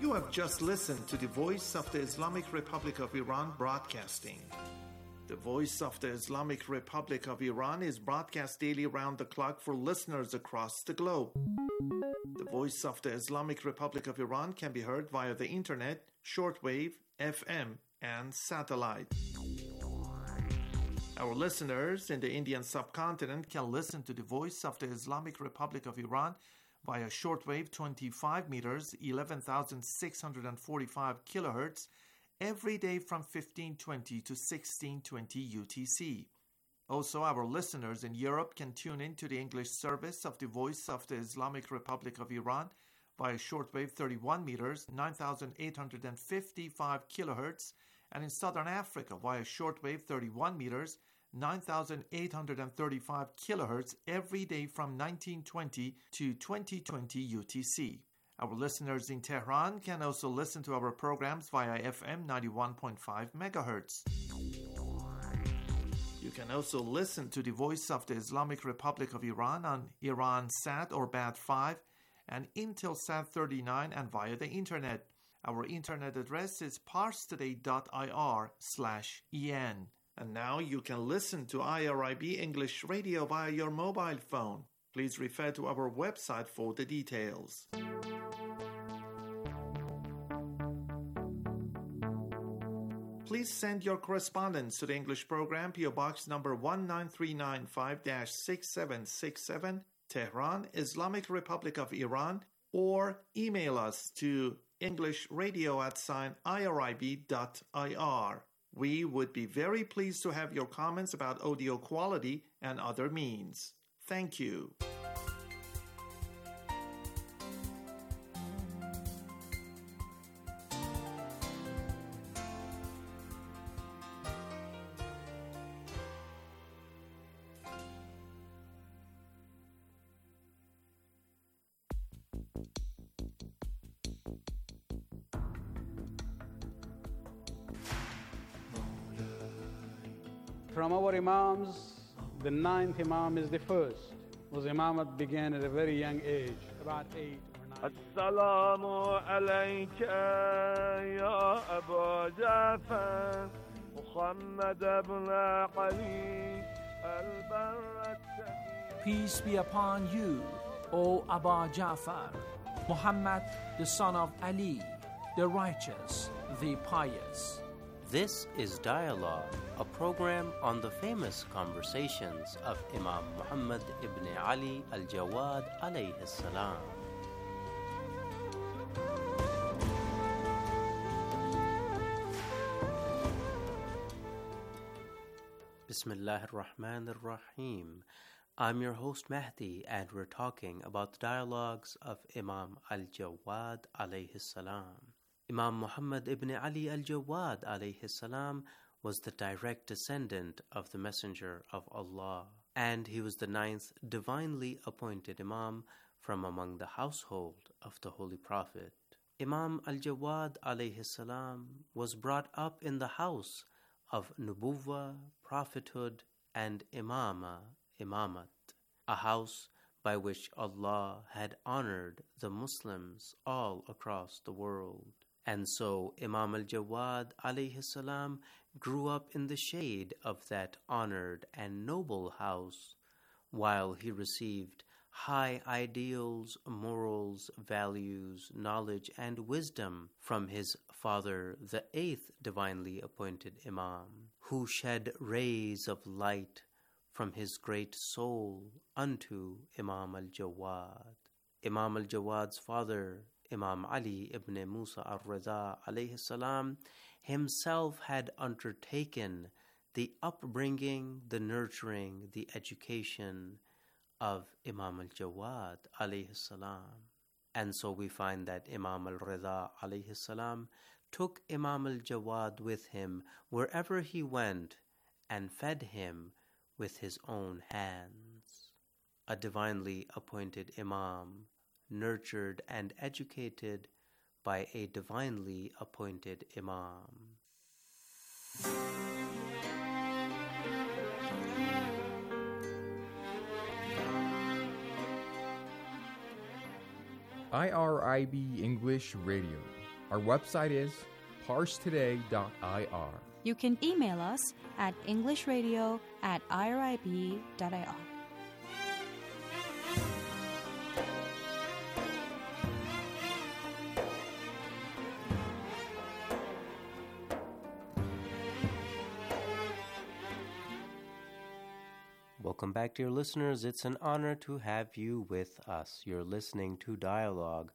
You have just listened to the Voice of the Islamic Republic of Iran broadcasting. The Voice of the Islamic Republic of Iran is broadcast daily round the clock for listeners across the globe. The Voice of the Islamic Republic of Iran can be heard via the internet, shortwave, FM, and satellite. Our listeners in the Indian subcontinent can listen to the Voice of the Islamic Republic of Iran via shortwave 25 meters, 11,645 kilohertz, every day from 1520 to 1620 UTC. Also, our listeners in Europe can tune in to the English service of the Voice of the Islamic Republic of Iran via shortwave 31 meters, 9,855 kilohertz, and in Southern Africa via shortwave 31 meters, 9,835 kilohertz every day from 1920 to 2020 UTC. Our listeners in Tehran can also listen to our programs via FM 91.5 megahertz. You can also listen to the Voice of the Islamic Republic of Iran on Iransat or Bat5 and Intelsat 39 and via the internet. Our internet address is parstoday.ir/en. And now you can listen to IRIB English Radio via your mobile phone. Please refer to our website for the details. Please send your correspondence to the English program, PO Box number 19395-6767, Tehran, Islamic Republic of Iran, or email us to englishradio@irib.ir. We would be very pleased to have your comments about audio quality and other means. Thank you. From our Imams, the ninth Imam is the first. Was Imamat began at a very young age, about 8 or 9 years. Assalamu alayka ya Abu Ja'far, Muhammad ibn Ali al-Barrat. Peace be upon you, O Abu Ja'far, Muhammad the son of Ali, the righteous, the pious. This is Dialogue, a program on the famous conversations of Imam Muhammad ibn Ali al-Jawad alayhi salam. Bismillah ar-Rahman ar-Rahim. I'm your host Mahdi, and we're talking about the dialogues of Imam al-Jawad alayhi salam. Imam Muhammad ibn Ali al-Jawad alayhi salam was the direct descendant of the Messenger of Allah, and he was the ninth divinely appointed Imam from among the household of the Holy Prophet. Imam al-Jawad alayhi salam was brought up in the house of Nubuwwah, prophethood, and imamat, a house by which Allah had honored the Muslims all across the world. And so Imam al-Jawad alayhi salam grew up in the shade of that honored and noble house, while he received high ideals, morals, values, knowledge, and wisdom from his father, the eighth divinely appointed Imam, who shed rays of light from his great soul unto Imam al-Jawad. Imam al-Jawad's father, Imam Ali ibn Musa al-Rida alayhi salam, himself had undertaken the upbringing, the nurturing, the education of Imam al-Jawad alayhi salam. And so we find that Imam al-Rida alayhi salam took Imam al-Jawad with him wherever he went and fed him with his own hands. A divinely appointed Imam, nurtured and educated by a divinely appointed Imam. IRIB English Radio. Our website is parstoday.ir. You can email us at englishradio@irib.ir. Welcome back, dear listeners. It's an honor to have you with us. You're listening to Dialogue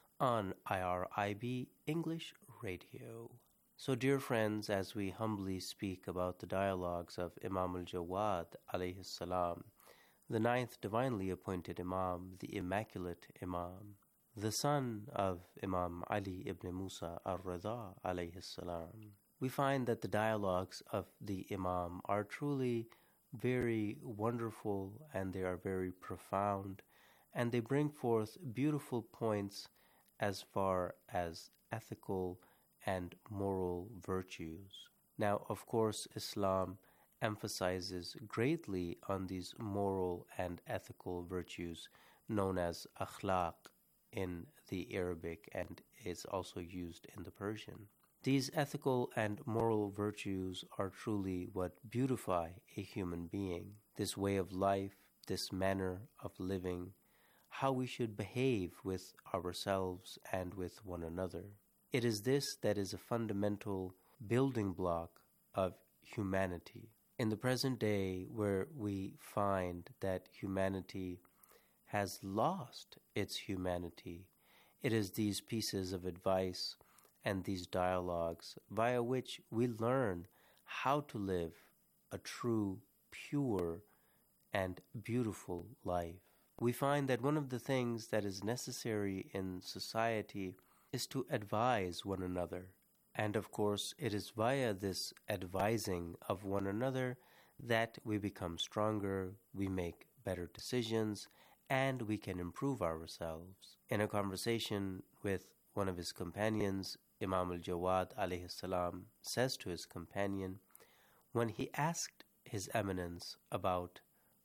on IRIB English Radio. So, dear friends, as we humbly speak about the dialogues of Imam al-Jawad alayhi salam, the ninth divinely appointed Imam, the Immaculate Imam, the son of Imam Ali ibn Musa al-Rida alayhi salam, we find that the dialogues of the Imam are truly very wonderful, and they are very profound, and they bring forth beautiful points as far as ethical and moral virtues. Now, of course, Islam emphasizes greatly on these moral and ethical virtues known as akhlaq in the Arabic, and is also used in the Persian. These ethical and moral virtues are truly what beautify a human being. This way of life, this manner of living, how we should behave with ourselves and with one another. It is this that is a fundamental building block of humanity. In the present day, where we find that humanity has lost its humanity, it is these pieces of advice and these dialogues via which we learn how to live a true, pure, and beautiful life. We find that one of the things that is necessary in society is to advise one another. And of course, it is via this advising of one another that we become stronger, we make better decisions, and we can improve ourselves. In a conversation with one of his companions, Imam al-Jawad alayhi salam says to his companion, when he asked His Eminence about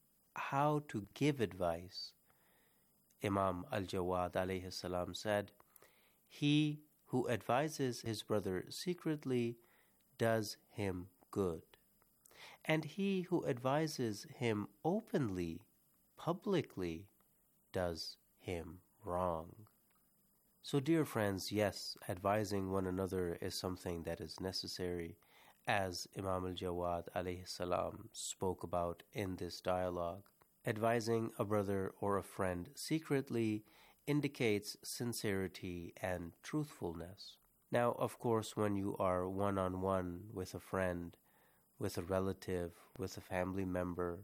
how to give advice, Imam al-Jawad alayhi salam said, "He who advises his brother secretly does him good, and he who advises him openly, publicly, does him wrong." So, dear friends, yes, advising one another is something that is necessary, as Imam al-Jawad alayhi salam spoke about in this dialogue. Advising a brother or a friend secretly indicates sincerity and truthfulness. Now, of course, when you are one-on-one with a friend, with a relative, with a family member,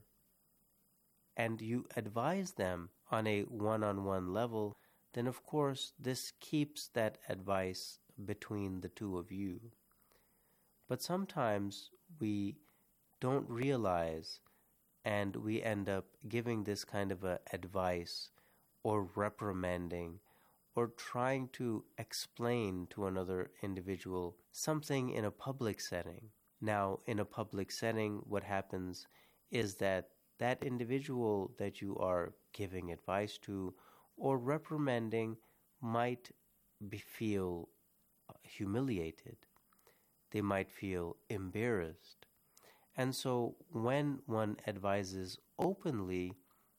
and you advise them on a one-on-one level, then of course this keeps that advice between the two of you. But sometimes we don't realize, and we end up giving this kind of advice or reprimanding or trying to explain to another individual something in a public setting. Now, in a public setting, what happens is that that individual that you are giving advice to or reprimanding might feel humiliated. They might feel embarrassed. And so when one advises openly,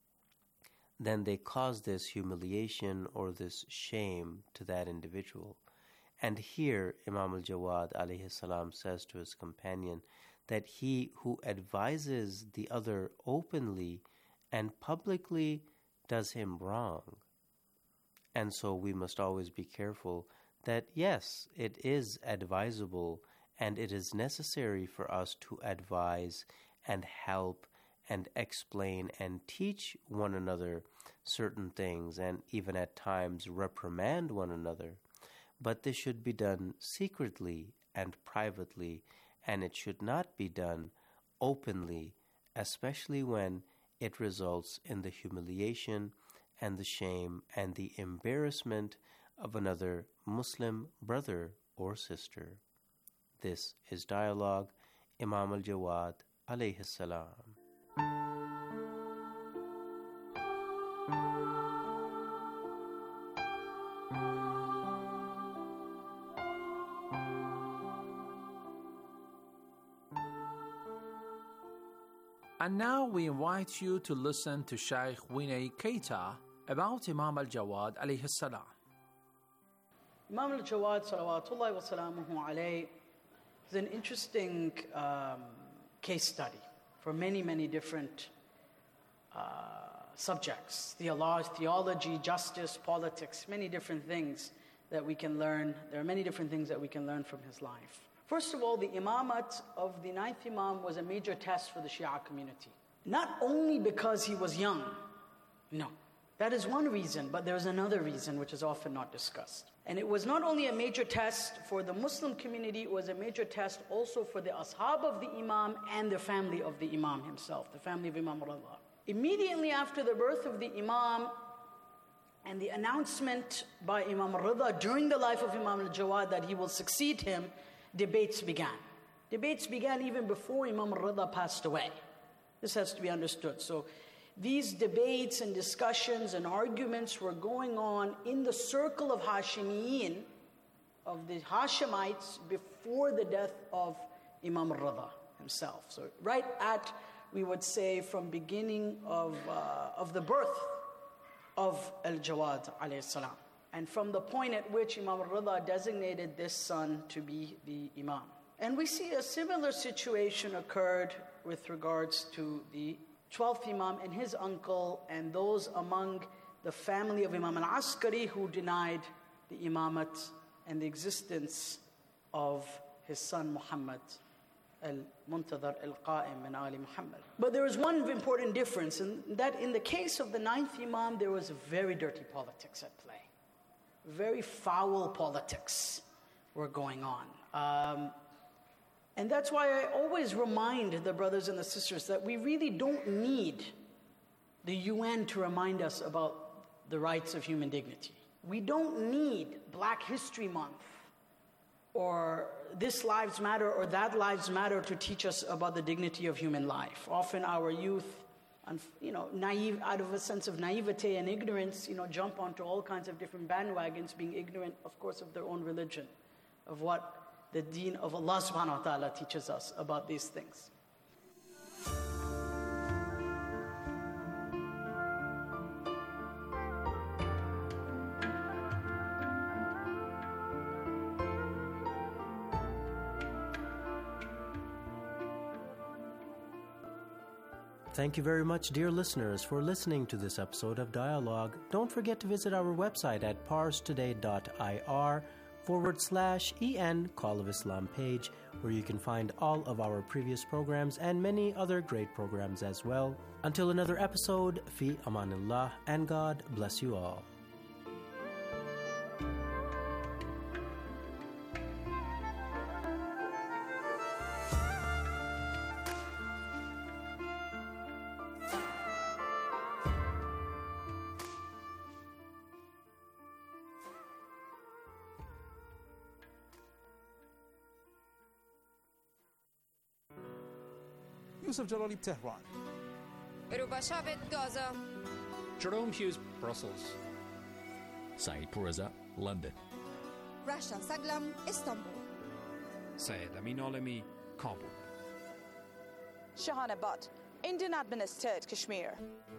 then they cause this humiliation or this shame to that individual. And here Imam al-Jawad alayhi salam says to his companion that he who advises the other openly and publicly does him wrong. And so we must always be careful that yes, it is advisable and it is necessary for us to advise and help and explain and teach one another certain things, and even at times reprimand one another. But this should be done secretly and privately, and it should not be done openly, especially when it results in the humiliation and the shame and the embarrassment of another Muslim brother or sister. This is Dialogue, Imam al-Jawad alayhi salam. And now we invite you to listen to Shaykh Vinay Keita about Imam al-Jawad alayhi salam. Imam al-Jawad salawatullahi wa salamuhu alayhi is an interesting case study for many, many different subjects. Theology, justice, politics, many different things that we can learn. There are many different things that we can learn from his life. First of all, the imamat of the ninth Imam was a major test for the Shia community. Not only because he was young, no. That is one reason, but there's another reason which is often not discussed. And it was not only a major test for the Muslim community, it was a major test also for the ashab of the Imam and the family of the Imam himself, the family of Imam Rida. Immediately after the birth of the Imam and the announcement by Imam Rida during the life of Imam al-Jawad that he will succeed him, debates began. Debates began even before Imam Rida passed away. This has to be understood. So these debates and discussions and arguments were going on in the circle of Hashemiyin, of the Hashemites, before the death of Imam Rida himself. So right at, we would say, from beginning of the birth of al-Jawad alayhi salam. And from the point at which Imam Rida designated this son to be the Imam. And we see a similar situation occurred with regards to the 12th Imam and his uncle and those among the family of Imam al-Askari who denied the imamat and the existence of his son Muhammad al-Muntadhar al-Qa'im min Ali Muhammad. But there is one important difference, and that in the case of the 9th Imam, there was very dirty politics at play. Very foul politics were going on. And that's why I always remind the brothers and the sisters that we really don't need the UN to remind us about the rights of human dignity. We don't need Black History Month or This Lives Matter or That Lives Matter to teach us about the dignity of human life. Often our youth, naive, out of a sense of naivete and ignorance, jump onto all kinds of different bandwagons, being ignorant, of course, of their own religion, of what the deen of Allah subhanahu wa ta'ala teaches us about these things. Thank you very much, dear listeners, for listening to this episode of Dialogue. Don't forget to visit our website at parstoday.ir/EN Call of Islam page, where you can find all of our previous programs and many other great programs as well. Until another episode, fi amanillah, and God bless you all. Yusuf Jalali, Tehran. Ruba Shabit, Gaza. Jerome Hughes, Brussels. Saeed Pourreza, London. Rasha Saglam, Istanbul. Syed Amin Alami, Kabul. Shahana Butt, Indian administered Kashmir.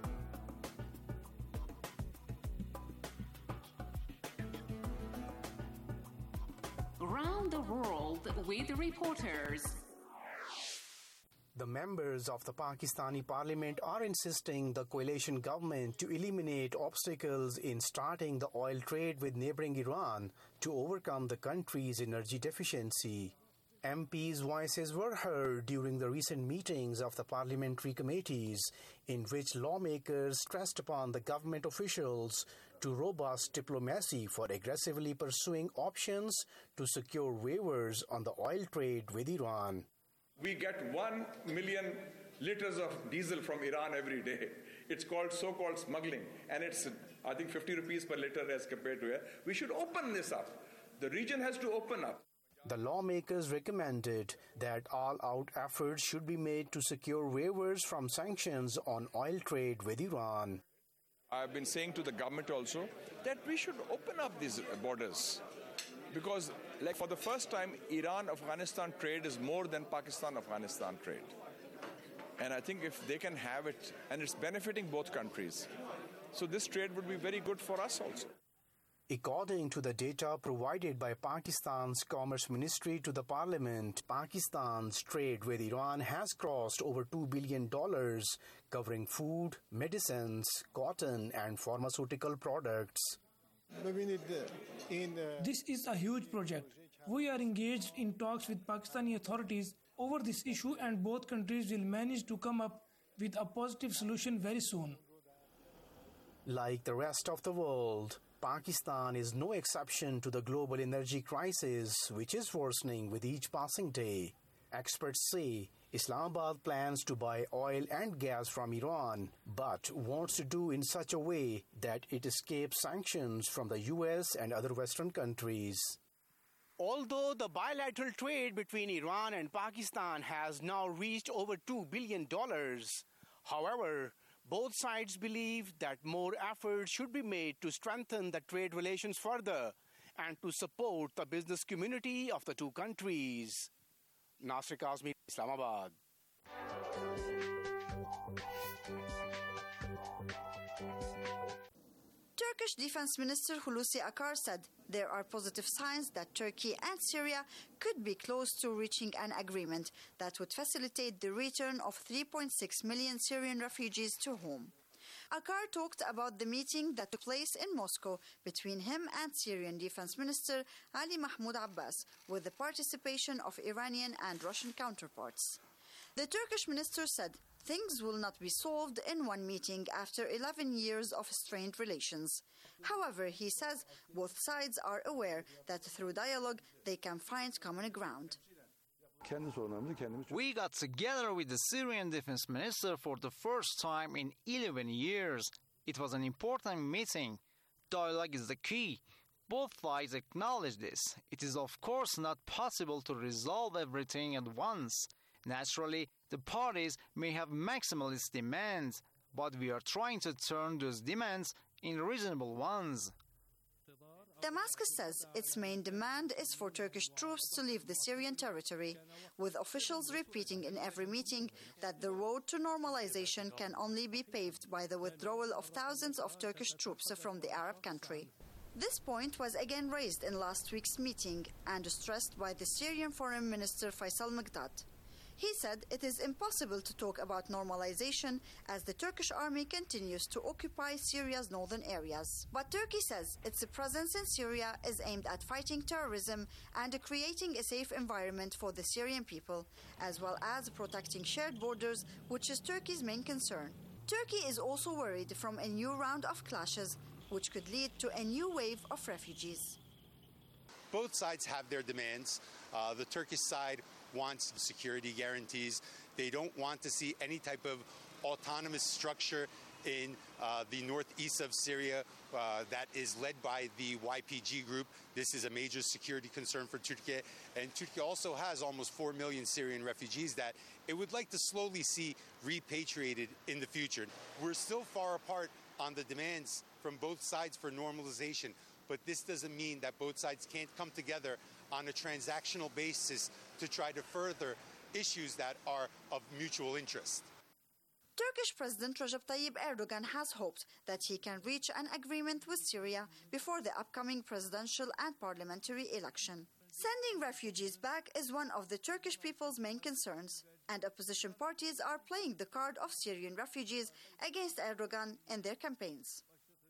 Around the world with reporters. The members of the Pakistani parliament are insisting the coalition government to eliminate obstacles in starting the oil trade with neighboring Iran to overcome the country's energy deficiency. MPs' voices were heard during the recent meetings of the parliamentary committees, in which lawmakers stressed upon the government officials to robust diplomacy for aggressively pursuing options to secure waivers on the oil trade with Iran. We get 1 million liters of diesel from Iran every day. It's called so-called smuggling, and it's, I think, 50 rupees per liter as compared to here. We should open this up. The region has to open up. The lawmakers recommended that all-out efforts should be made to secure waivers from sanctions on oil trade with Iran. I've been saying to the government also that we should open up these borders. Because, for the first time, Iran-Afghanistan trade is more than Pakistan-Afghanistan trade. And I think if they can have it, and it's benefiting both countries, so this trade would be very good for us also. According to the data provided by Pakistan's Commerce Ministry to the Parliament, Pakistan's trade with Iran has crossed over $2 billion, covering food, medicines, cotton, and pharmaceutical products. This is a huge project. We are engaged in talks with Pakistani authorities over this issue, and both countries will manage to come up with a positive solution very soon. Like the rest of the world, Pakistan is no exception to the global energy crisis, which is worsening with each passing day. Experts say Islamabad plans to buy oil and gas from Iran, but wants to do in such a way that it escapes sanctions from the US and other Western countries. Although the bilateral trade between Iran and Pakistan has now reached over $2 billion, however, both sides believe that more effort should be made to strengthen the trade relations further and to support the business community of the two countries. Nasir Kazmi, Islamabad. Turkish Defense Minister Hulusi Akar said there are positive signs that Turkey and Syria could be close to reaching an agreement that would facilitate the return of 3.6 million Syrian refugees to home. Akar talked about the meeting that took place in Moscow between him and Syrian Defense Minister Ali Mahmoud Abbas, with the participation of Iranian and Russian counterparts. The Turkish minister said things will not be solved in one meeting after 11 years of strained relations. However, he says both sides are aware that through dialogue they can find common ground. We got together with the Syrian defense minister for the first time in 11 years. It was an important meeting. Dialogue is the key. Both sides acknowledge this. It is of course not possible to resolve everything at once. Naturally, the parties may have maximalist demands, but we are trying to turn those demands into reasonable ones. Damascus says its main demand is for Turkish troops to leave the Syrian territory, with officials repeating in every meeting that the road to normalization can only be paved by the withdrawal of thousands of Turkish troops from the Arab country. This point was again raised in last week's meeting and stressed by the Syrian Foreign Minister Faisal Mekdad. He said it is impossible to talk about normalization as the Turkish army continues to occupy Syria's northern areas. But Turkey says its presence in Syria is aimed at fighting terrorism and creating a safe environment for the Syrian people, as well as protecting shared borders, which is Turkey's main concern. Turkey is also worried from a new round of clashes, which could lead to a new wave of refugees. Both sides have their demands. The Turkish side wants security guarantees. They don't want to see any type of autonomous structure in the northeast of Syria that is led by the YPG group. This is a major security concern for Turkey. And Turkey also has almost 4 million Syrian refugees that it would like to slowly see repatriated in the future. We're still far apart on the demands from both sides for normalization, but this doesn't mean that both sides can't come together on a transactional basis to try to further issues that are of mutual interest. Turkish President Recep Tayyip Erdogan has hoped that he can reach an agreement with Syria before the upcoming presidential and parliamentary election. Sending refugees back is one of the Turkish people's main concerns, and opposition parties are playing the card of Syrian refugees against Erdogan in their campaigns.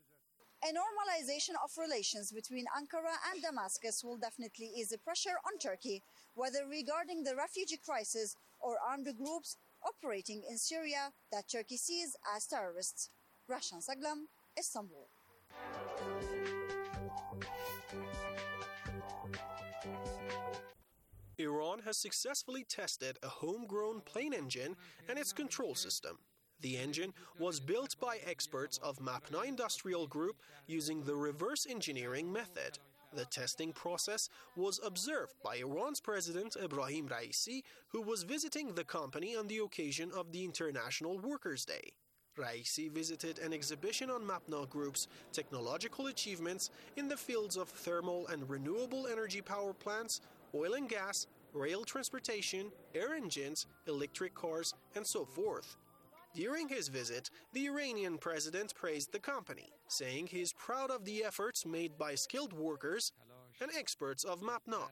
A normalization of relations between Ankara and Damascus will definitely ease the pressure on Turkey, whether regarding the refugee crisis or armed groups operating in Syria that Turkey sees as terrorists. Rashan Saglam, Istanbul. Iran has successfully tested a homegrown plane engine and its control system. The engine was built by experts of Mapna Industrial Group using the reverse engineering method. The testing process was observed by Iran's President Ebrahim Raisi, who was visiting the company on the occasion of the International Workers' Day. Raisi visited an exhibition on Mapna Group's technological achievements in the fields of thermal and renewable energy power plants, oil and gas, rail transportation, air engines, electric cars, and so forth. During his visit, the Iranian president praised the company, saying he is proud of the efforts made by skilled workers and experts of MAPNA.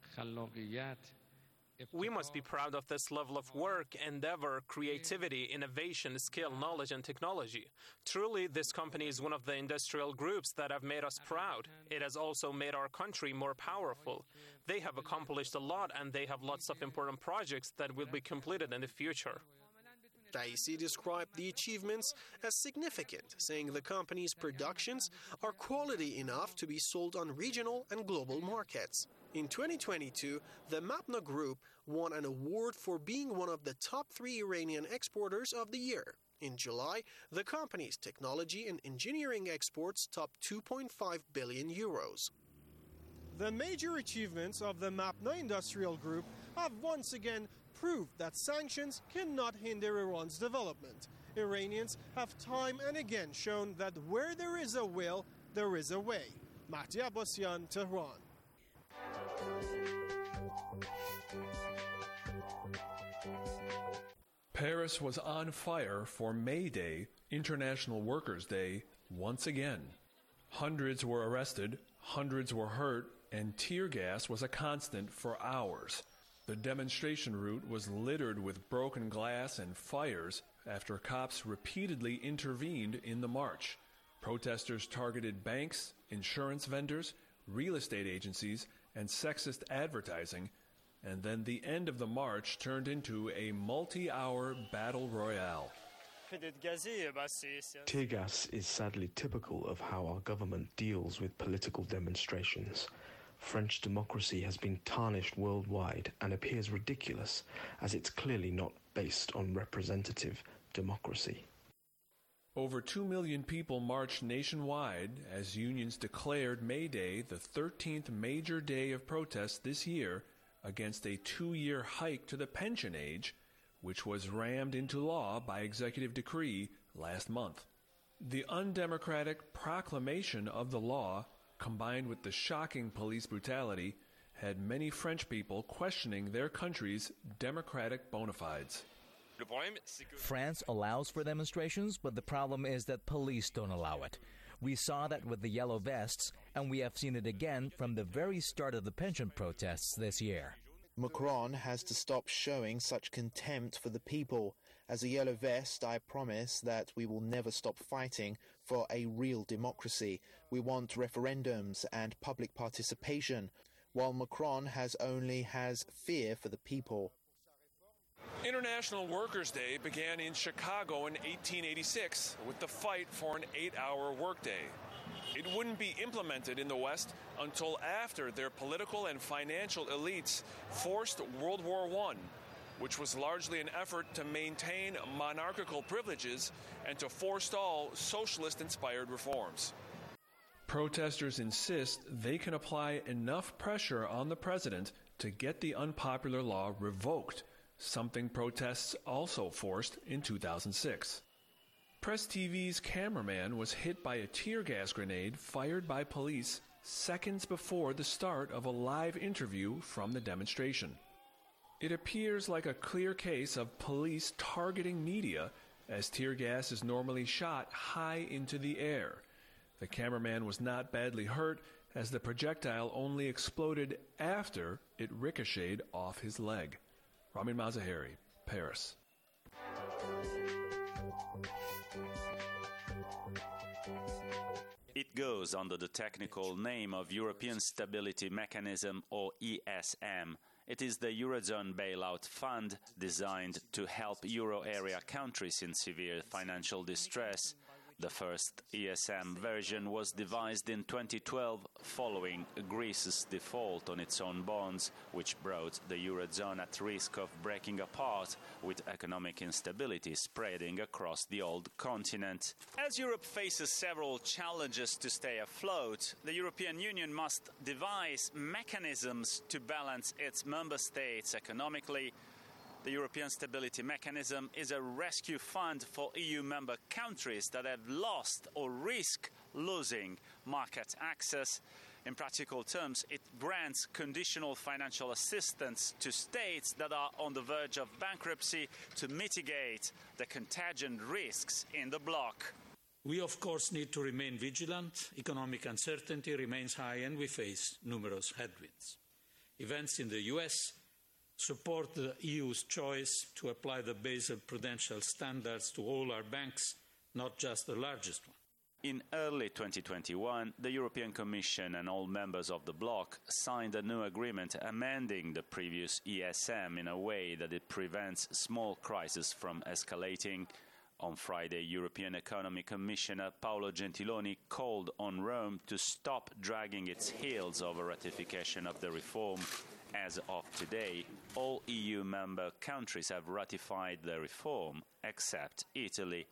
We must be proud of this level of work, endeavor, creativity, innovation, skill, knowledge, and technology. Truly, this company is one of the industrial groups that have made us proud. It has also made our country more powerful. They have accomplished a lot, and they have lots of important projects that will be completed in the future. Raisi described the achievements as significant, saying the company's productions are quality enough to be sold on regional and global markets. In 2022, the MAPNA Group won an award for being one of the top 3 Iranian exporters of the year. In July, the company's technology and engineering exports topped 2.5 billion euros. The major achievements of the MAPNA Industrial Group have once again proved that sanctions cannot hinder Iran's development. Iranians have time and again shown that where there is a will, there is a way. Mahdi Abbasian, Tehran. Paris was on fire for May Day, International Workers' Day, once again. Hundreds were arrested, hundreds were hurt, and tear gas was a constant for hours. The demonstration route was littered with broken glass and fires after cops repeatedly intervened in the march. Protesters targeted banks, insurance vendors, real estate agencies, and sexist advertising, and then the end of the march turned into a multi-hour battle royale. Tear gas is sadly typical of how our government deals with political demonstrations. French democracy has been tarnished worldwide and appears ridiculous, as it's clearly not based on representative democracy. Over 2 million people marched nationwide as unions declared May Day the 13th major day of protest this year against a 2-year hike to the pension age, which was rammed into law by executive decree last month. The undemocratic proclamation of the law, combined with the shocking police brutality, had many French people questioning their country's democratic bona fides. France allows for demonstrations, but the problem is that police don't allow it. We saw that with the yellow vests, and we have seen it again from the very start of the pension protests this year. Macron has to stop showing such contempt for the people. As a yellow vest, I promise that we will never stop fighting for a real democracy. We want referendums and public participation, while Macron has fear for the people. International Workers' Day began in Chicago in 1886 with the fight for an 8-hour workday. It wouldn't be implemented in the West until after their political and financial elites forced World War I, which was largely an effort to maintain monarchical privileges and to forestall socialist-inspired reforms. Protesters insist they can apply enough pressure on the president to get the unpopular law revoked, something protests also forced in 2006. Press TV's cameraman was hit by a tear gas grenade fired by police seconds before the start of a live interview from the demonstration. It appears like a clear case of police targeting media, as tear gas is normally shot high into the air. The cameraman was not badly hurt, as the projectile only exploded after it ricocheted off his leg. Ramin Mazaheri, Paris. It goes under the technical name of European Stability Mechanism, or ESM. It is the Eurozone bailout fund designed to help euro area countries in severe financial distress. The first ESM version was devised in 2012 following Greece's default on its own bonds, which brought the Eurozone at risk of breaking apart, with economic instability spreading across the old continent. As Europe faces several challenges to stay afloat, the European Union must devise mechanisms to balance its member states economically. The European Stability Mechanism is a rescue fund for EU member countries that have lost or risk losing market access. In practical terms, it grants conditional financial assistance to states that are on the verge of bankruptcy to mitigate the contagion risks in the bloc. We, of course, need to remain vigilant. Economic uncertainty remains high and we face numerous headwinds. Events in the US support the EU's choice to apply the Basel prudential standards to all our banks, not just the largest one. In early 2021, the European Commission and all members of the bloc signed a new agreement amending the previous ESM in a way that it prevents small crises from escalating. On Friday, European Economy Commissioner Paolo Gentiloni called on Rome to stop dragging its heels over ratification of the reform. As of today, all EU member countries have ratified the reform, except Italy.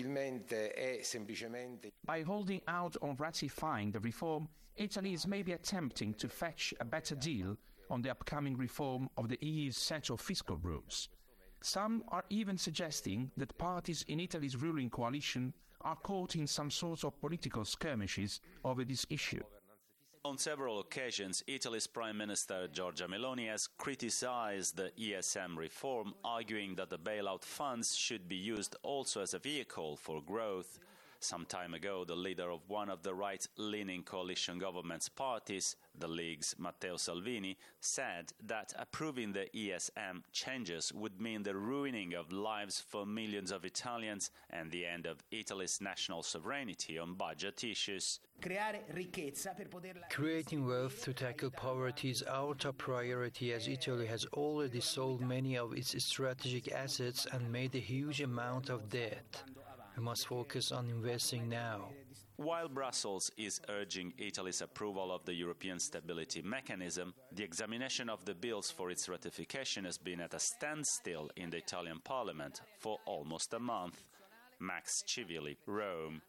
By holding out on ratifying the reform, Italy is maybe attempting to fetch a better deal on the upcoming reform of the EU's central fiscal rules. Some are even suggesting that parties in Italy's ruling coalition are caught in some sort of political skirmishes over this issue. On several occasions, Italy's Prime Minister Giorgia Meloni has criticized the ESM reform, arguing that the bailout funds should be used also as a vehicle for growth. Some time ago, the leader of one of the right-leaning coalition government's parties, the League's Matteo Salvini, said that approving the ESM changes would mean the ruining of lives for millions of Italians and the end of Italy's national sovereignty on budget issues. Creating wealth to tackle poverty is our top priority, as Italy has already sold many of its strategic assets and made a huge amount of debt. We must focus on investing now. While Brussels is urging Italy's approval of the European Stability Mechanism, the examination of the bills for its ratification has been at a standstill in the Italian Parliament for almost a month. Max Civili, Rome.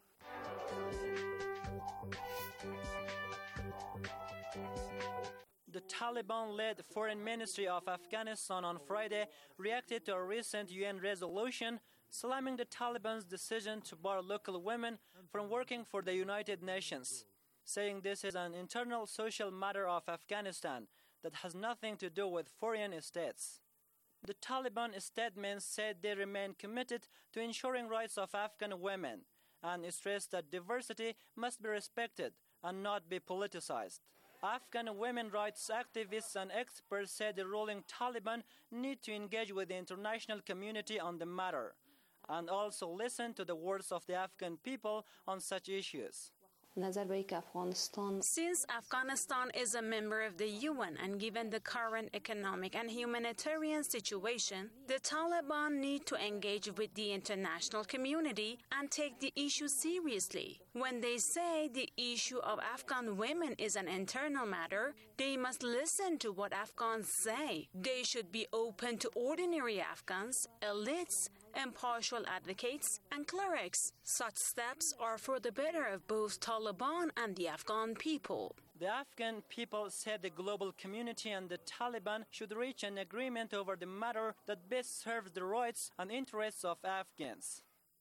The Taliban-led Foreign Ministry of Afghanistan on Friday reacted to a recent UN resolution slamming the Taliban's decision to bar local women from working for the United Nations, saying this is an internal social matter of Afghanistan that has nothing to do with foreign states. The Taliban statement said they remain committed to ensuring rights of Afghan women and stressed that diversity must be respected and not be politicized. Afghan women rights activists and experts said the ruling Taliban need to engage with the international community on the matter and also listen to the words of the Afghan people on such issues. Since Afghanistan is a member of the UN and given the current economic and humanitarian situation, the Taliban need to engage with the international community and take the issue seriously. When they say the issue of Afghan women is an internal matter, they must listen to what Afghans say. They should be open to ordinary Afghans, elites, impartial advocates, and clerics. Such steps are for the better of both Taliban and the Afghan people. The Afghan people said the global community and the Taliban should reach an agreement over the matter that best serves the rights and interests of Afghans.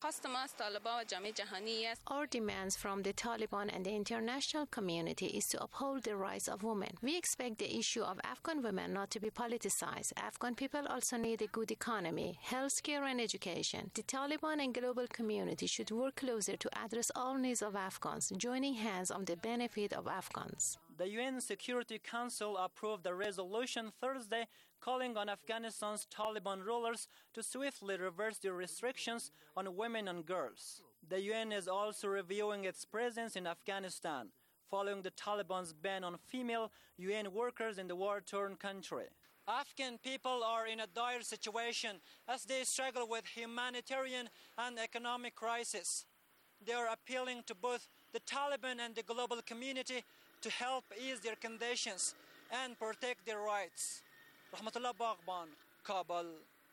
Our demands from the Taliban and the international community is to uphold the rights of women. We expect the issue of Afghan women not to be politicized. Afghan people also need a good economy, healthcare and education. The Taliban and global community should work closer to address all needs of Afghans, joining hands on the benefit of Afghans. The UN Security Council approved a resolution Thursday calling on Afghanistan's Taliban rulers to swiftly reverse the restrictions on women and girls. The UN is also reviewing its presence in Afghanistan, following the Taliban's ban on female UN workers in the war-torn country. Afghan people are in a dire situation as they struggle with humanitarian and economic crisis. They are appealing to both the Taliban and the global community to help ease their conditions and protect their rights. Rahmatullah Baghban, Kabul.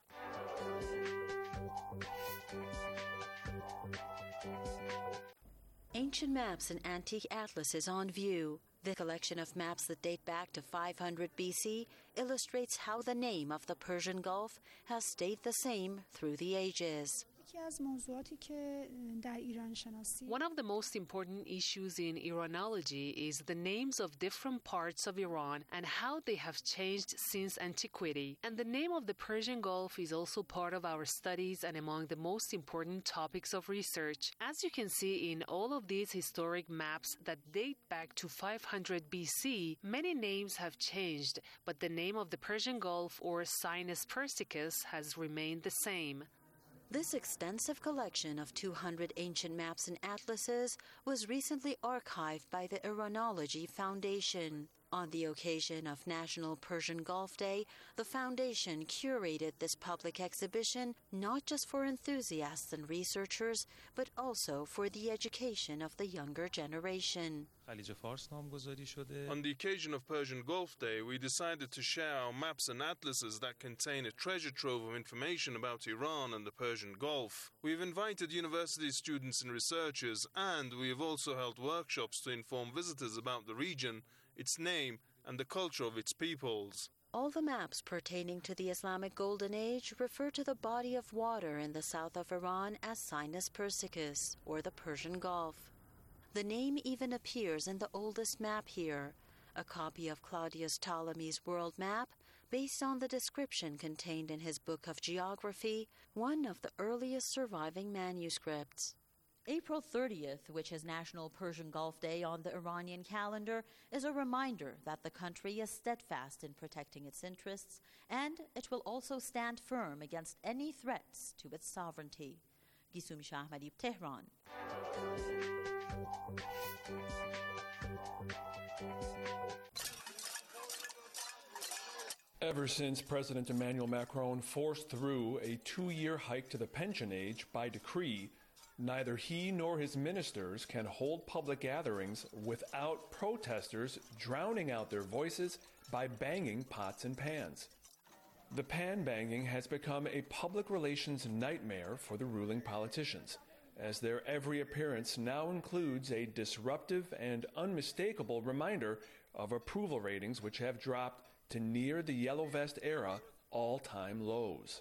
Ancient maps and antique atlases on view. The collection of maps that date back to 500 BC illustrates how the name of the Persian Gulf has stayed the same through the ages. One of the most important issues in Iranology is the names of different parts of Iran and how they have changed since antiquity. And the name of the Persian Gulf is also part of our studies and among the most important topics of research. As you can see in all of these historic maps that date back to 500 BC, many names have changed, but the name of the Persian Gulf, or Sinus Persicus, has remained the same. This extensive collection of 200 ancient maps and atlases was recently archived by the Iranology Foundation. On the occasion of National Persian Gulf Day, the Foundation curated this public exhibition not just for enthusiasts and researchers, but also for the education of the younger generation. On the occasion of Persian Gulf Day, we decided to share our maps and atlases that contain a treasure trove of information about Iran and the Persian Gulf. We've invited university students and researchers, and we have also held workshops to inform visitors about the region, its name, and the culture of its peoples. All the maps pertaining to the Islamic Golden Age refer to the body of water in the south of Iran as Sinus Persicus, or the Persian Gulf. The name even appears in the oldest map here, a copy of Claudius Ptolemy's world map, based on the description contained in his book of geography, one of the earliest surviving manuscripts. April 30th, which is National Persian Gulf Day on the Iranian calendar, is a reminder that the country is steadfast in protecting its interests, and it will also stand firm against any threats to its sovereignty. Gisumi Shahmadi, Tehran. Ever since President Emmanuel Macron forced through a 2-year hike to the pension age by decree, neither he nor his ministers can hold public gatherings without protesters drowning out their voices by banging pots and pans. The pan banging has become a public relations nightmare for the ruling politicians, as their every appearance now includes a disruptive and unmistakable reminder of approval ratings which have dropped to near the Yellow Vest era all-time lows.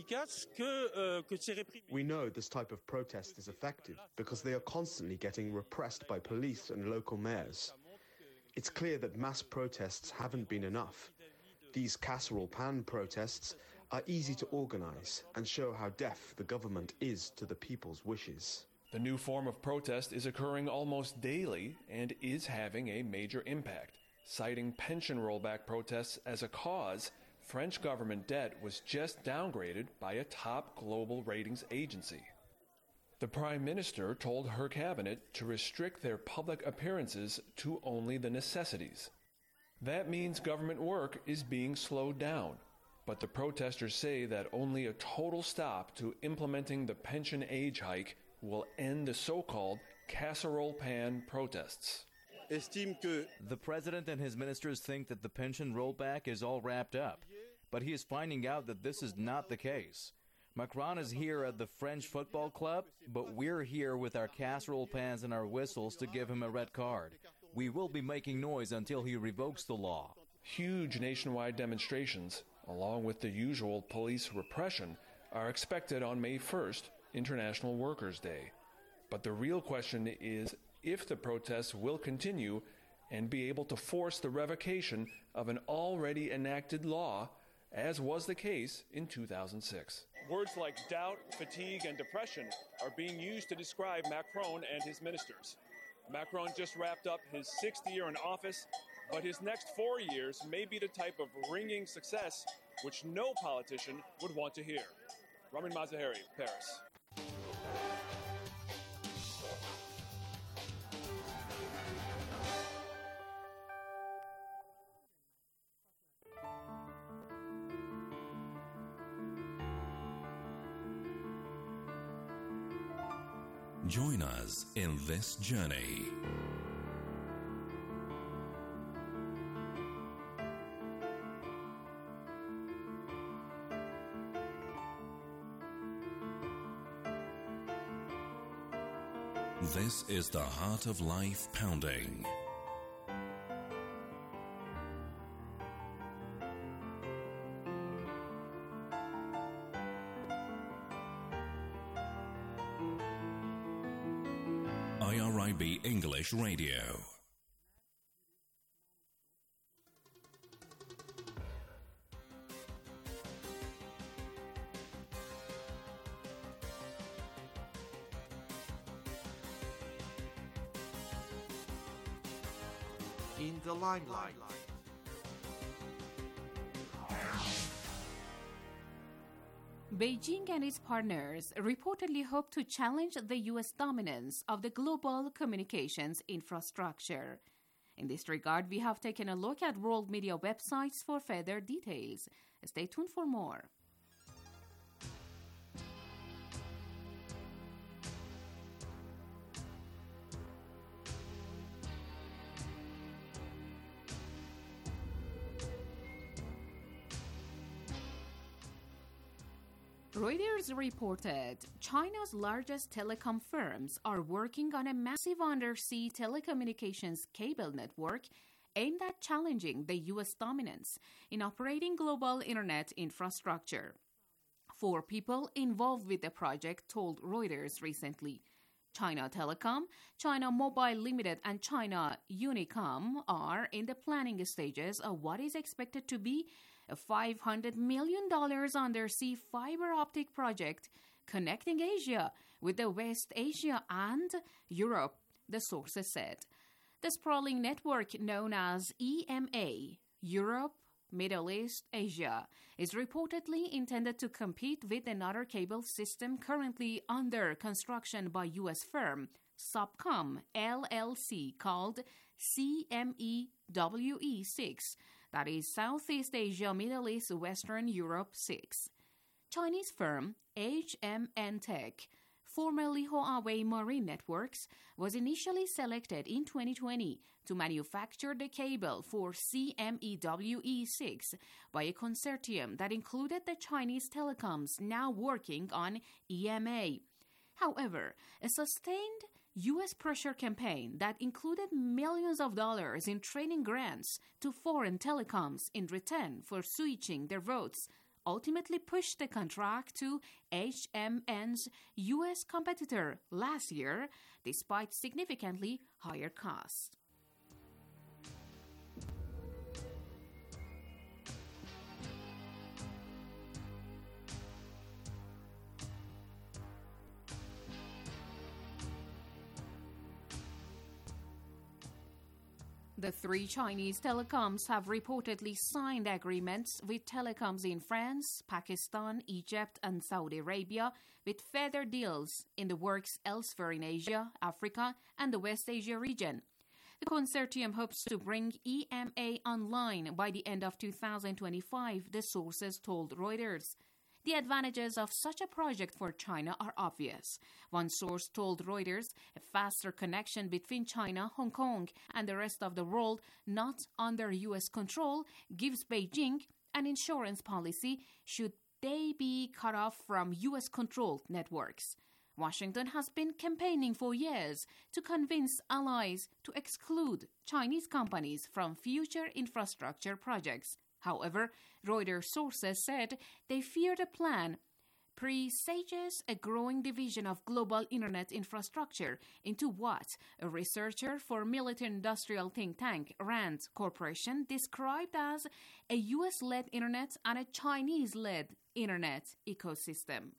We know this type of protest is effective because they are constantly getting repressed by police and local mayors. It's clear that mass protests haven't been enough. These casserole pan protests are easy to organize and show how deaf the government is to the people's wishes. The new form of protest is occurring almost daily and is having a major impact. Citing pension rollback protests as a cause, French government debt was just downgraded by a top global ratings agency. The Prime Minister told her cabinet to restrict their public appearances to only the necessities. That means government work is being slowed down, but the protesters say that only a total stop to implementing the pension age hike will end the so-called casserole pan protests. The president and his ministers think that the pension rollback is all wrapped up, but he is finding out that this is not the case. Macron is here at the French football club, but we're here with our casserole pans and our whistles to give him a red card. We will be making noise until he revokes the law. Huge nationwide demonstrations, along with the usual police repression, are expected on May 1st, International Workers' Day. But the real question is if the protests will continue and be able to force the revocation of an already enacted law, as was the case in 2006. Words like doubt, fatigue, and depression are being used to describe Macron and his ministers. Macron just wrapped up his 6th year in office, but his next 4 years may be the type of ringing success which no politician would want to hear. Ramin Mazaheri, Paris. Join us in this journey. This is the Heart of Life Pounding. IRIB English Radio. In the limelight. Beijing and its partners reportedly hope to challenge the U.S. dominance of the global communications infrastructure. In this regard, we have taken a look at world media websites for further details. Stay tuned for more. Reuters reported China's largest telecom firms are working on a massive undersea telecommunications cable network aimed at challenging the U.S. dominance in operating global internet infrastructure. 4 people involved with the project told Reuters recently. China Telecom, China Mobile Limited, and China Unicom are in the planning stages of what is expected to be a $500 million undersea fiber optic project connecting Asia with the West Asia and Europe, the sources said. The sprawling network known as EMA, Europe, Middle East, Asia, is reportedly intended to compete with another cable system currently under construction by U.S. firm Subcom LLC called CMEWE6, that is Southeast Asia, Middle East, Western Europe 6. Chinese firm HMN Tech, formerly Huawei Marine Networks, was initially selected in 2020 to manufacture the cable for CMEWE6 by a consortium that included the Chinese telecoms now working on EMA. However, a sustained U.S. pressure campaign that included millions of dollars in training grants to foreign telecoms in return for switching their votes ultimately pushed the contract to HMN's U.S. competitor last year, despite significantly higher costs. The 3 Chinese telecoms have reportedly signed agreements with telecoms in France, Pakistan, Egypt, and Saudi Arabia, with further deals in the works elsewhere in Asia, Africa, and the West Asia region. The consortium hopes to bring EMA online by the end of 2025, the sources told Reuters. The advantages of such a project for China are obvious. One source told Reuters a faster connection between China, Hong Kong, and the rest of the world not under U.S. control gives Beijing an insurance policy should they be cut off from U.S.-controlled networks. Washington has been campaigning for years to convince allies to exclude Chinese companies from future infrastructure projects. However, Reuters sources said they fear the plan presages a growing division of global internet infrastructure into what a researcher for military-industrial think tank RAND Corporation described as a U.S.-led internet and a Chinese-led internet ecosystem.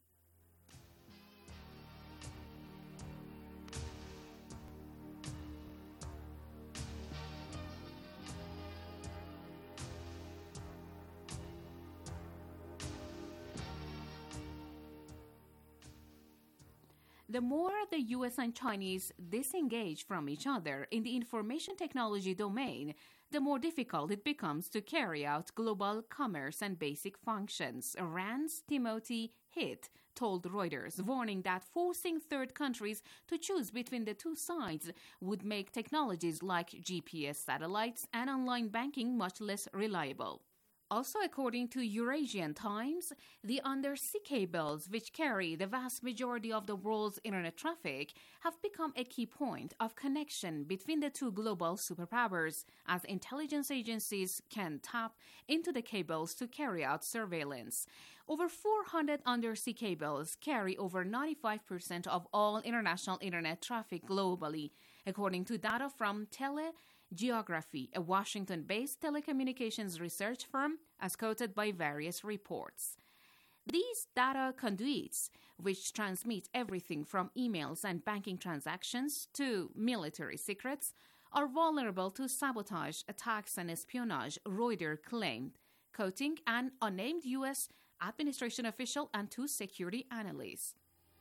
The more the U.S. and Chinese disengage from each other in the information technology domain, the more difficult it becomes to carry out global commerce and basic functions, RAND's Timothy Heath told Reuters, warning that forcing third countries to choose between the two sides would make technologies like GPS satellites and online banking much less reliable. Also, according to Eurasian Times, the undersea cables, which carry the vast majority of the world's internet traffic, have become a key point of connection between the two global superpowers, as intelligence agencies can tap into the cables to carry out surveillance. Over 400 undersea cables carry over 95% of all international internet traffic globally, according to data from Telegeography, a Washington-based telecommunications research firm, as quoted by various reports. These data conduits, which transmit everything from emails and banking transactions to military secrets, are vulnerable to sabotage, attacks, and espionage, Reuters claimed, quoting an unnamed U.S. administration official and two security analysts.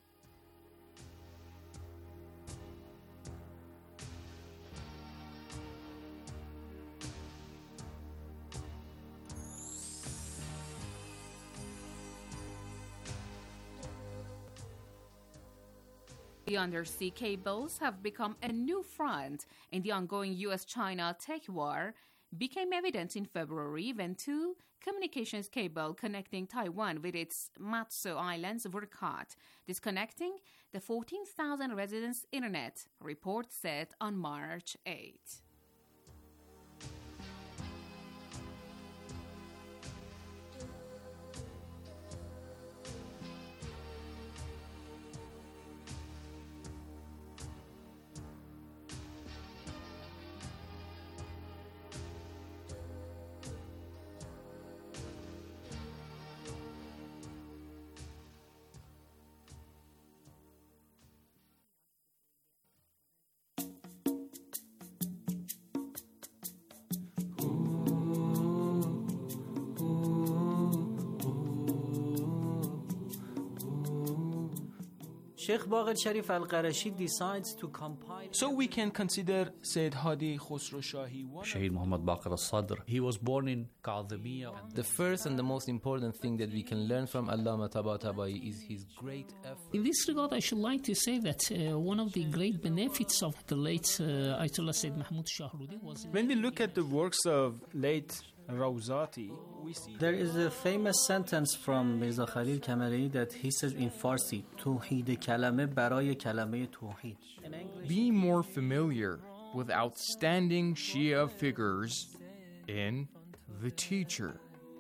The undersea cables have become a new front in the ongoing U.S.-China tech war, became evident in February when two communications cables connecting Taiwan with its Matsu Islands were cut, disconnecting the 14,000 residents' internet, report said on March 8. Sheikh Baqir Sharif Al-Qarashi decides to compile. So we can consider Sayyid Hadi Khosrow Shahi. Shahid Muhammad Baqir al-Sadr. He was born in Kadhimiya. The first and the most important thing that we can learn from Allama Tabatabai is his great effort. In this regard, I should like to say that one of the great benefits of the late Ayatollah Sayyid Mahmoud Shahrudi was... When we look at the works of late Rawzati, we see... There is a famous sentence from Mirza Khalil Kamari that he says in Farsi, Tawheed kalame baraye kalame tawheed. Be more familiar with outstanding Shia figures in The Teacher.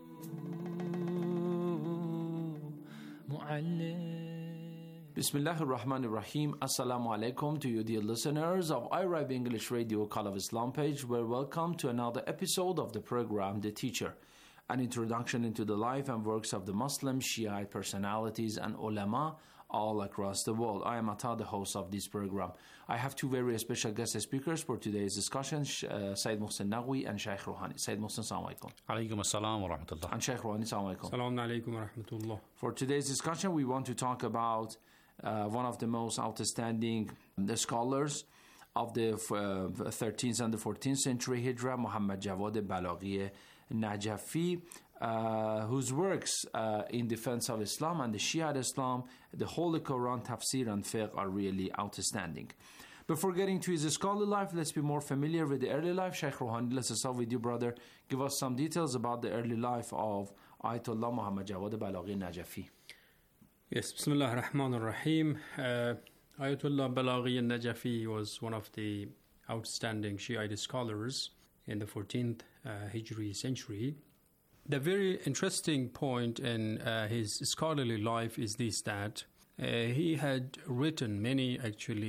Bismillahir Rahmanir Rahim. Assalamu alaikum to you, dear listeners of iRive English Radio Call of Islam page. We're welcome to another episode of the program The Teacher, an introduction into the life and works of the Muslim Shiite personalities and ulama all across the world. I am Atta, the host of this program. I have two very special guest speakers for today's discussion, Sayyid Mohsen Naqvi and Sheikh Rouhani. Sayyid Mohsen, assalamu alaikum. Alaikum assalam wa rahmatullah. And Sheikh Rouhani, assalamu alaikum. Assalamu alaikum wa rahmatullah. For today's discussion, we want to talk about one of the most outstanding scholars of the 13th and the 14th century Hijra, Muhammad Jawad Balaghi Najafi, whose works in defense of Islam and the Shia Islam, the Holy Quran, Tafsir and Fiqh are really outstanding. Before getting to his scholarly life, let's be more familiar with the early life. Sheikh Rouhani, let's start with you, brother. Give us some details about the early life of Ayatollah Muhammad Jawad Balaghi Najafi. Yes, Bismillah ar-Rahman ar-Rahim. Ayatollah Balaghi al-Najafi was one of the outstanding Shiite scholars in the 14th Hijri century. The very interesting point in his scholarly life is this, that he had written many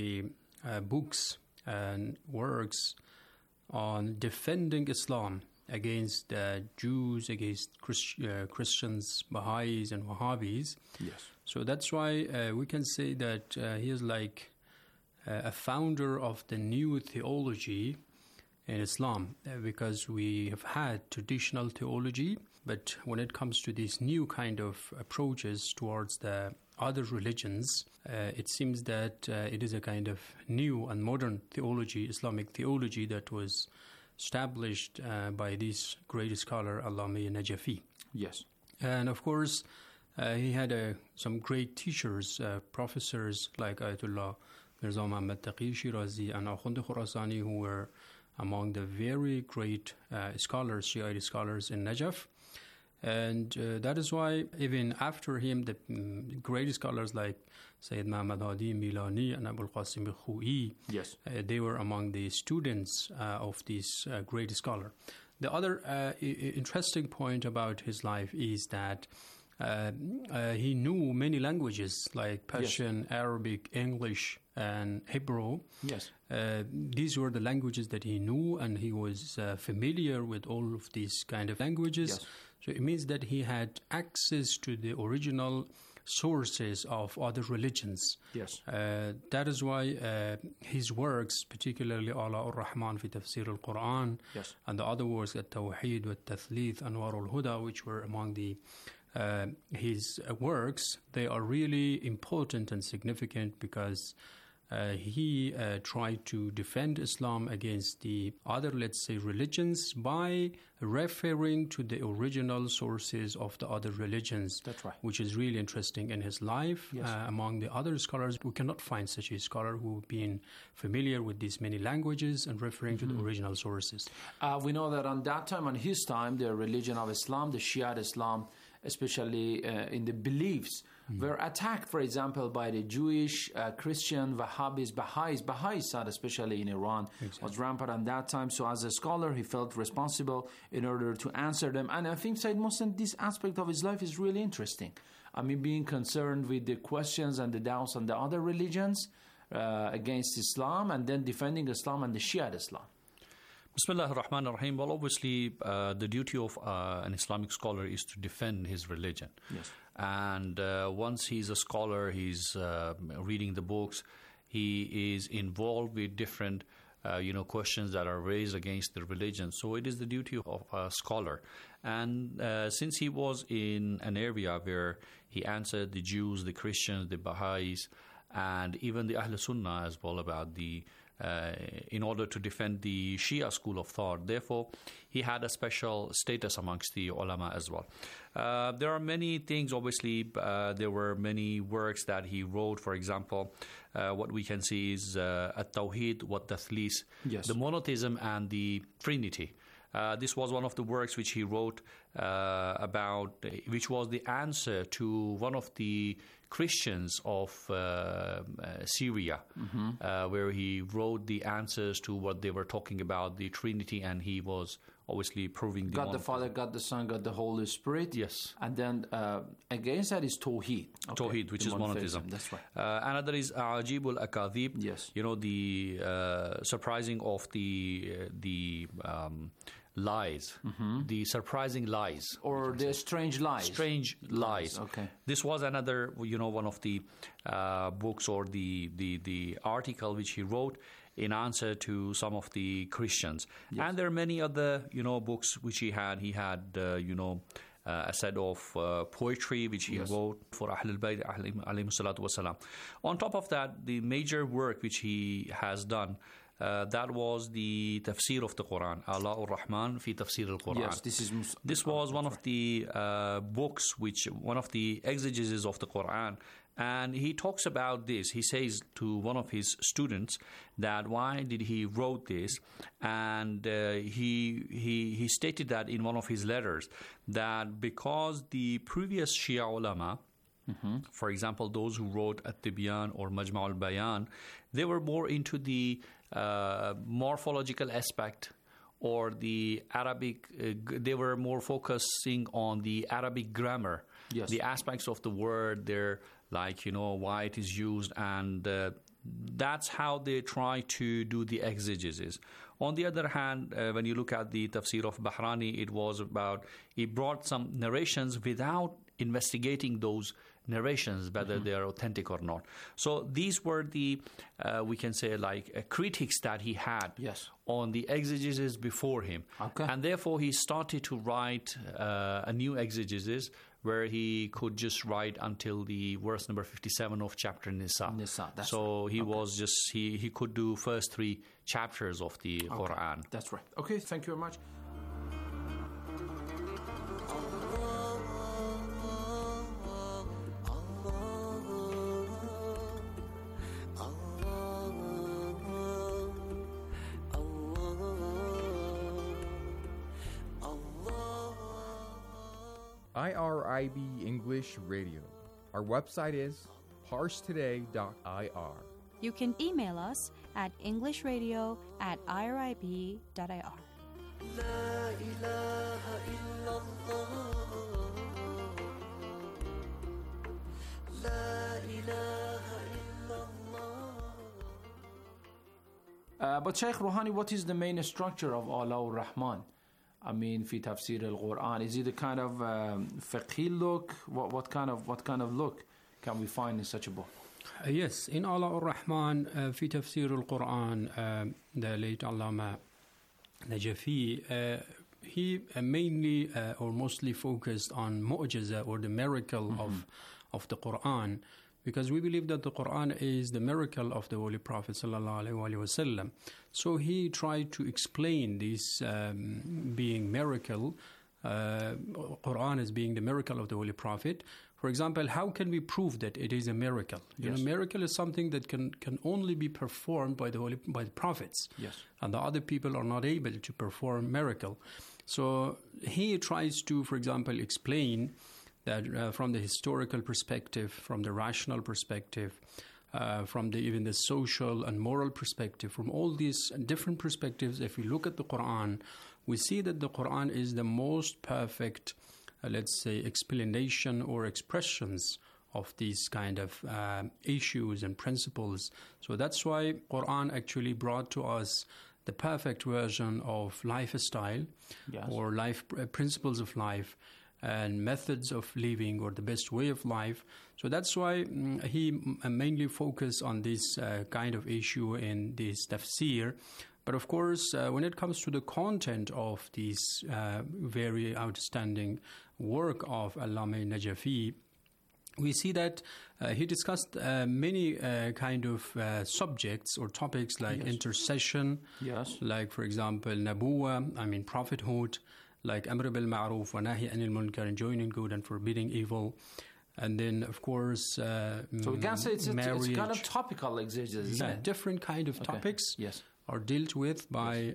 books and works on defending Islam against Jews, against Christians, Baha'is and Wahhabis. Yes. So that's why we can say that he is like a founder of the new theology in Islam, because we have had traditional theology, but when it comes to these new kind of approaches towards the other religions, it seems that it is a kind of new and modern theology, Islamic theology, that was established by this great scholar, Allama Najafi. Yes. And of course, he had some great teachers, professors like Ayatollah Mirza Muhammad Taqi Shirazi and Akhund Khurasani, who were among the very great scholars, Shiite scholars in Najaf. And that is why even after him, the great scholars like Sayyid Muhammad Hadi Milani and Abul Qasim Khou'i, yes, they were among the students of this great scholar. The other interesting point about his life is that he knew many languages like Persian, yes, Arabic, English, and Hebrew. Yes. These were the languages that he knew, and he was familiar with all of these kind of languages. Yes. So it means that he had access to the original sources of other religions. Yes. That is why his works, particularly Ala al-Rahman fi Tafsir al-Quran, yes, and the other works, At-Tawheed wa Tathlith, Anwar al-Huda, which were among the his works, they are really important and significant because he tried to defend Islam against the other, let's say, religions by referring to the original sources of the other religions. That's right. Which is really interesting in his life. Yes. Among the other scholars, we cannot find such a scholar who've been familiar with these many languages and referring to the original sources. We know that on that time, on his time, the religion of Islam, the Shia Islam, especially in the beliefs, were attacked, for example, by the Jewish, Christian, Wahhabis, Baha'is. Baha'is, especially in Iran, was rampant at that time. So as a scholar, he felt responsible in order to answer them. And I think Sayyid Mohsen, this aspect of his life is really interesting. I mean, being concerned with the questions and the doubts on the other religions against Islam, and then defending Islam and the Shia Islam. Bismillah ar-Rahman ar-Rahim. Well, obviously, the duty of an Islamic scholar is to defend his religion. Yes. And once he's a scholar, he's reading the books, he is involved with different questions that are raised against the religion. So it is the duty of a scholar. And since he was in an area where he answered the Jews, the Christians, the Baha'is, and even the Ahl Sunnah as well about the in order to defend the Shia school of thought. Therefore, he had a special status amongst the ulama as well. There are many things, obviously. There were many works that he wrote. For example, what we can see is At-Tawheed wa Tathlith, yes, the monotheism and the Trinity. This was one of the works which he wrote about, which was the answer to one of the Christians of Syria, where he wrote the answers to what they were talking about, the Trinity, and he was obviously proving the God the Father, God the Son, God the Holy Spirit. Yes. And then against that is Tawheed. Okay. Tawheed, which is monotheism. That's right. Another is Ajib al-Akadhib. Yes. You know, the surprising of the lies, the surprising lies, or the strange lies. Strange lies. Okay. This was another, one of the books or the article which he wrote in answer to some of the Christians. Yes. And there are many other, books which he had. He had, a set of poetry which he wrote for Ahlul Bayt alayhi salatu wasalam. On top of that, the major work which he has done, that was the tafsir of the Quran, Ala al-Rahman fi Tafsir al-Quran. Yes, this was one of the books, one of the exegesis of the Quran. And he talks about this. He says to one of his students that why did he wrote this? And he stated that in one of his letters that because the previous Shia ulama, for example, those who wrote At-Tibyan or Majma' al-Bayan, they were more into the morphological aspect or the Arabic, they were more focusing on the Arabic grammar, the aspects of the word there, like, why it is used, and that's how they try to do the exegesis. On the other hand, when you look at the tafsir of Bahrani, it was about, he brought some narrations without investigating those narrations, whether they are authentic or not. So these were the, we can say, like critics that he had on the exegesis before him. Okay. And therefore he started to write a new exegesis where he could just write until the verse number 57 of chapter Nisa. So he was just, he could do first 3 chapters of the Quran. That's right. Okay, thank you very much. IRIB English Radio. Our website is parstoday.ir. You can email us at englishradio@irib.ir. La ilaha illallah. La ilaha illallah. But Shaykh Rouhani, what is the main structure of Ala al-Rahman? I mean, fi tafsir al-Quran, is it a kind of fiqhi look? What kind of look can we find in such a book? Yes, in Ala al-Rahman, fi tafsir al-Quran, the late Allama Najafi, he mainly or mostly focused on mu'jiza, or the miracle of the Quran, because we believe that the Quran is the miracle of the Holy Prophet ﷺ. So he tried to explain this being miracle, Quran as being the miracle of the Holy Prophet. For example, how can we prove that it is a miracle? You know, miracle is something that can only be performed by the prophets. Yes. And the other people are not able to perform miracle. So he tries to, for example, explain that from the historical perspective, from the rational perspective, from even the social and moral perspective, from all these different perspectives, if we look at the Quran, we see that the Quran is the most perfect, let's say, explanation or expressions of these kind of issues and principles. So that's why Quran actually brought to us the perfect version of lifestyle, or life principles of life and methods of living, or the best way of life. So that's why he mainly focused on this kind of issue in this tafsir. But of course, when it comes to the content of this very outstanding work of Allama Najafi, we see that he discussed many kind of subjects or topics like intercession, like, for example, Nabuwa, I mean prophethood, like Amr bil Ma'ruf wa Nahi anil Munkar, enjoining good and forbidding evil. And then, of course, so we can say it's kind of topical exegesis. Yeah, different kind of topics are dealt with by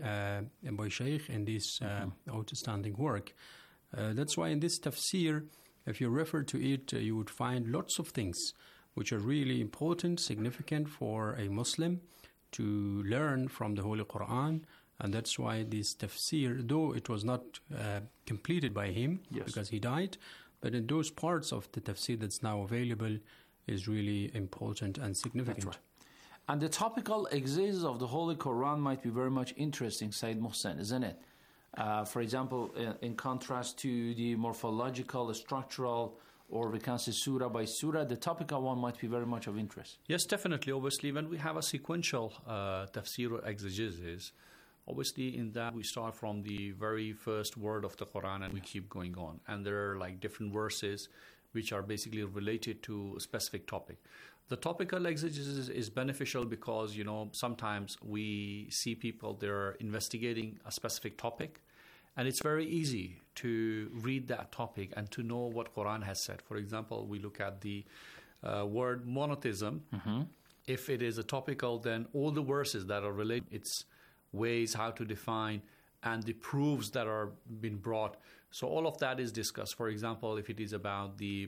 Shaykh in this outstanding work. That's why in this tafsir, if you refer to it, you would find lots of things which are really important, significant for a Muslim to learn from the Holy Quran. And that's why this tafsir, though it was not completed by him because he died, but in those parts of the tafsir that's now available is really important and significant. That's right. And the topical exegesis of the Holy Quran might be very much interesting, Sayyid Mohsen, isn't it? For example, in contrast to the morphological, structural, or we can say surah by surah, the topical one might be very much of interest. Yes, definitely. Obviously, when we have a sequential tafsir or exegesis, obviously in that we start from the very first word of the Quran and we keep going on. And there are like different verses which are basically related to a specific topic. The topical exegesis is beneficial because, sometimes we see people, they're investigating a specific topic, and it's very easy to read that topic and to know what Quran has said. For example, we look at the word monotheism. If it is a topical, then all the verses that are related, its ways how to define and the proofs that are being brought. So all of that is discussed. For example, if it is about the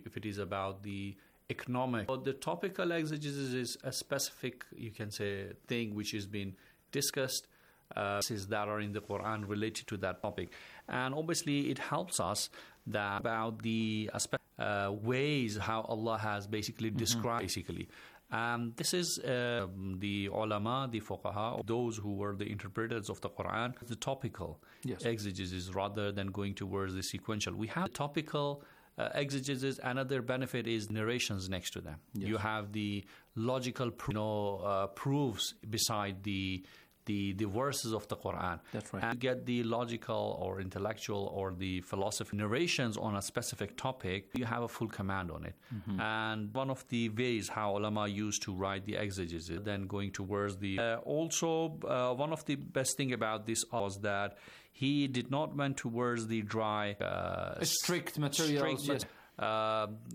economic, the topical exegesis is a specific, you can say, thing which is being discussed, that are in the Quran related to that topic. And obviously it helps us that about the ways how Allah has basically described basically. This is the ulama, the fuqaha, those who were the interpreters of the Quran, the topical exegesis rather than going towards the sequential. We have the topical exegesis. Another benefit is narrations next to them. You have the logical proofs beside the verses of the Quran. That's right. And you get the logical or intellectual or the philosophy narrations on a specific topic, you have a full command on it. And one of the ways how ulama used to write the exegesis, then going towards the... also, one of the best thing about this was that he did not went towards the dry... strict materials.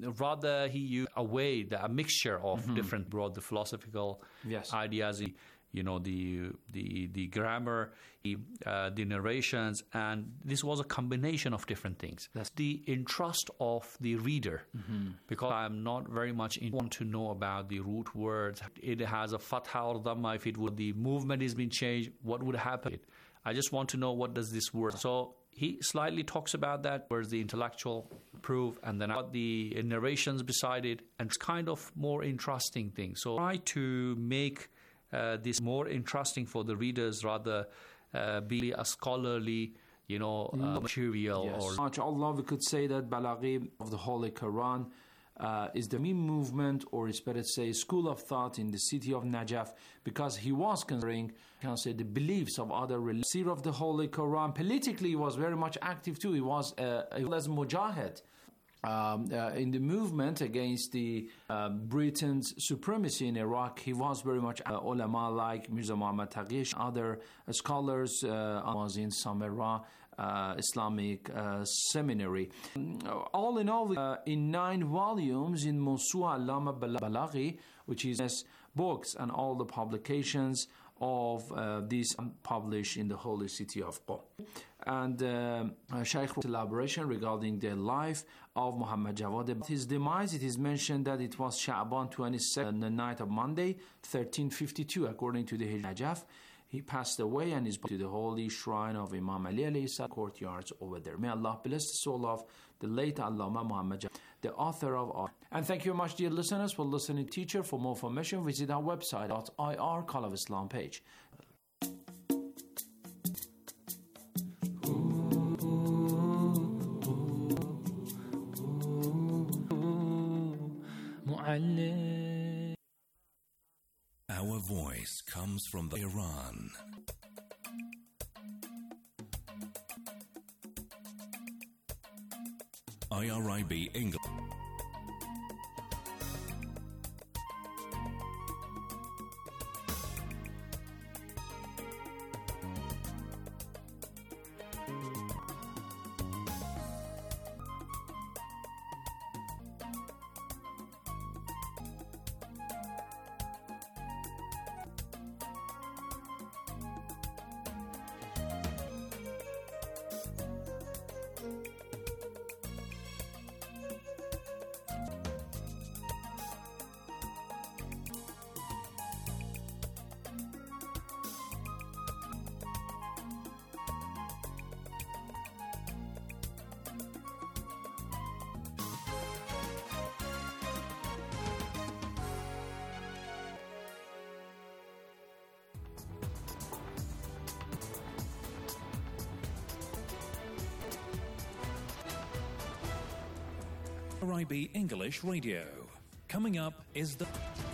Rather, he used a mixture of different broad the philosophical ideas. the grammar, the narrations, and this was a combination of different things. That's the interest of the reader, because I'm not very much want to know about the root words. It has a fatha or dhamma. If the movement has been changed, what would happen? I just want to know what does this word. So he slightly talks about that, where's the intellectual proof, and then what the narrations beside it, and it's kind of more interesting thing. So try to make this more interesting for the readers, rather be a scholarly, material. Yes. MashaAllah, we could say that Balaghi of the Holy Quran is the main movement, or it's better to say school of thought in the city of Najaf, because he was considering, the beliefs of other religions. Seer of the Holy Quran, politically he was very much active too. He was as Mujahid. In the movement against the Britain's supremacy in Iraq, he was very much ulama like Mirza Muhammad Taghi, other scholars, was in Samarra Islamic Seminary. All in all, in 9 volumes in Mawsu'a Allama Balaghi, which is books and all the publications of these published in the holy city of Qom. And Shaykh's elaboration regarding the life of Muhammad Jawad. His demise, it is mentioned that it was Sha'ban 22nd, the night of Monday, 1352, according to the Najaf. He passed away and is brought to the holy shrine of Imam Ali alayhi courtyards over there. May Allah bless the soul of the late Allama Muhammad Jawad, the author of art. And thank you very much, dear listeners, for listening. Teacher, for more information, visit our website .ir Call of Islam page. Our voice comes from Iran. IRIB English. IRIB English Radio. Coming up is the...